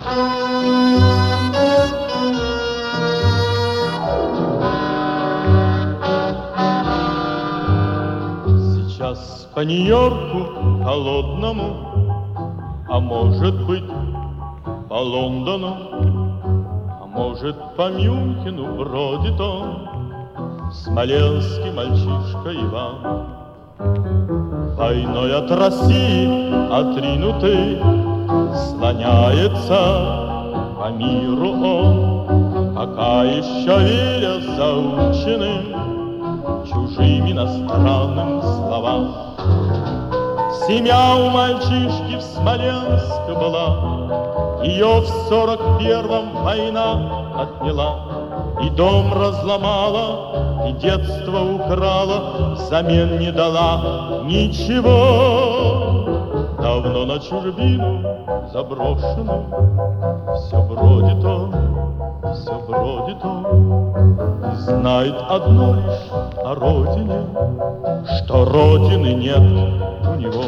Сейчас по Нью-Йорку холодному, а может быть по Лондону, а может по Мюнхену бродит он, смоленский мальчишка Иван. Войной от России отринутый слоняется по миру он, пока еще веря заученным чужим иностранным словам. Семья у мальчишки в Смоленске была, ее в 41-м война отняла, и дом разломала, и детство украла, взамен не дала ничего. Давно на чужбину заброшенную все бродит он, все бродит он, и знает одно лишь о родине, что родины нет у него.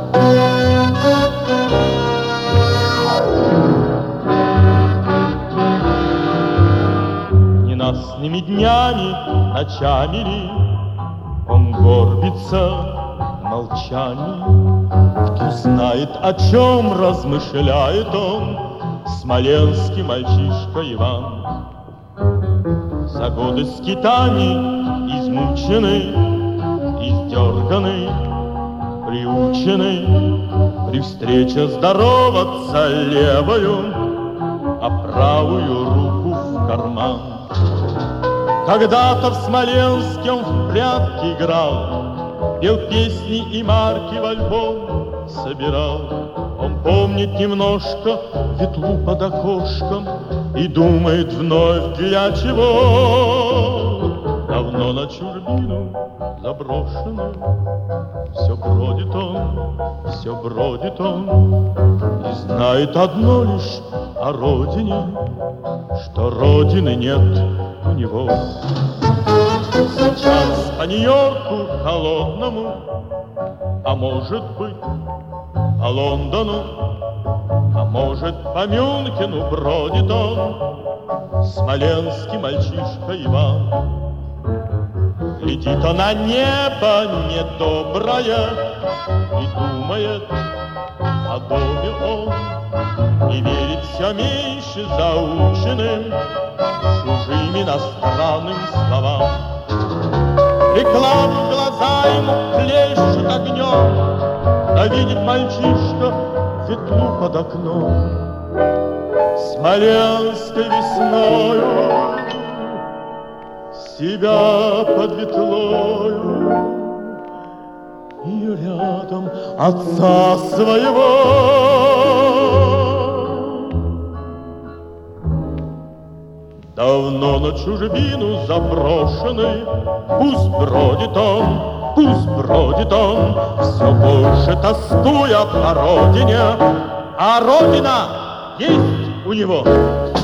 Ненастными днями, ночами ли он горбится в молчании? Кто знает, о чем размышляет он, смоленский мальчишка Иван. За годы скитаний измученный, издерганный, приученный, при встрече здороваться левою, а правую руку в карман. Когда-то в Смоленске он в прятки играл, пел песни и марки в альбом собирал. Он помнит немножко ветлу под окошком и думает вновь, для чего. Давно на чужбину заброшенную все бродит он, все бродит он, и знает одно лишь о родине, что родины нет у него. Сейчас по Нью-Йорку холодному, а может быть по Лондону, а может по Мюнхену бродит он, смоленский мальчишка Иван. Глядит он на небо недоброе и думает о доме он, и верит все меньше заученным чужим иностранным словам. Реклама в глаза ему плещет огнем, да видит мальчишка ветлу под окном. Смоленской весною себя под ветлою и рядом отца своего. Давно на чужбину заброшенный пусть бродит он, все больше тоскуя по родине, а родина есть у него.